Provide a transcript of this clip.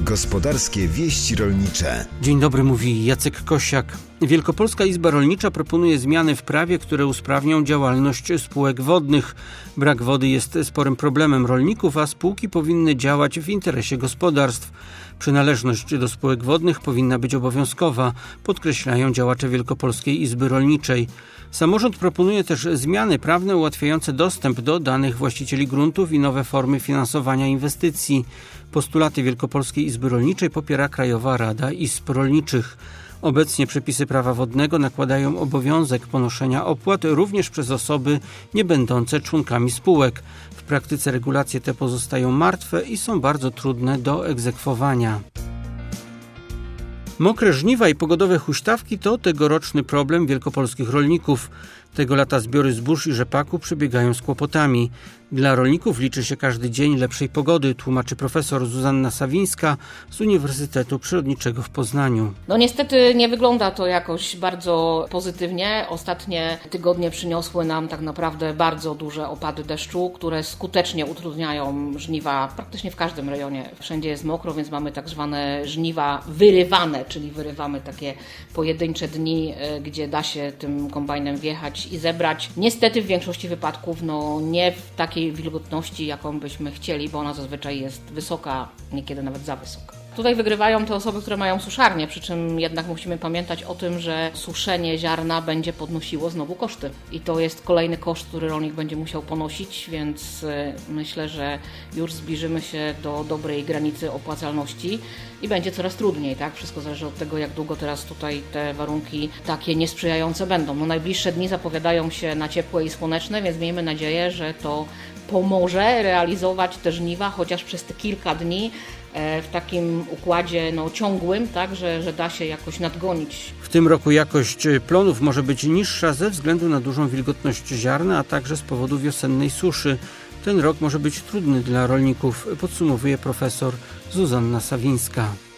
Gospodarskie wieści rolnicze. Dzień dobry, mówi Jacek Kosiak. Wielkopolska Izba Rolnicza proponuje zmiany w prawie, które usprawnią działalność spółek wodnych. Brak wody jest sporym problemem rolników, a spółki powinny działać w interesie gospodarstw. Przynależność do spółek wodnych powinna być obowiązkowa, podkreślają działacze Wielkopolskiej Izby Rolniczej. Samorząd proponuje też zmiany prawne ułatwiające dostęp do danych właścicieli gruntów i nowe formy finansowania inwestycji. Postulaty Wielkopolskiej Izby Rolniczej popiera Krajowa Rada Izb Rolniczych. Obecnie przepisy prawa wodnego nakładają obowiązek ponoszenia opłat również przez osoby nie będące członkami spółek. W praktyce regulacje te pozostają martwe i są bardzo trudne do egzekwowania. Mokre żniwa i pogodowe huśtawki to tegoroczny problem wielkopolskich rolników. Tego lata zbiory zbóż i rzepaku przebiegają z kłopotami. Dla rolników liczy się każdy dzień lepszej pogody, tłumaczy profesor Zuzanna Sawińska z Uniwersytetu Przyrodniczego w Poznaniu. Niestety nie wygląda to jakoś bardzo pozytywnie. Ostatnie tygodnie przyniosły nam tak naprawdę bardzo duże opady deszczu, które skutecznie utrudniają żniwa praktycznie w każdym rejonie. Wszędzie jest mokro, więc mamy tak zwane żniwa wyrywane, czyli wyrywamy takie pojedyncze dni, gdzie da się tym kombajnem wjechać i zebrać. Niestety w większości wypadków nie w takiej wilgotności, jaką byśmy chcieli, bo ona zazwyczaj jest wysoka, niekiedy nawet za wysoka. Tutaj wygrywają te osoby, które mają suszarnię, przy czym jednak musimy pamiętać o tym, że suszenie ziarna będzie podnosiło znowu koszty. I to jest kolejny koszt, który rolnik będzie musiał ponosić, więc myślę, że już zbliżymy się do dobrej granicy opłacalności i będzie coraz trudniej, tak? Wszystko zależy od tego, jak długo teraz tutaj te warunki takie niesprzyjające będą. Najbliższe dni zapowiadają się na ciepłe i słoneczne, więc miejmy nadzieję, że to pomoże realizować te żniwa, chociaż przez te kilka dni w takim układzie ciągłym, tak, że da się jakoś nadgonić. W tym roku jakość plonów może być niższa ze względu na dużą wilgotność ziarna, a także z powodu wiosennej suszy. Ten rok może być trudny dla rolników, podsumowuje profesor Zuzanna Sawińska.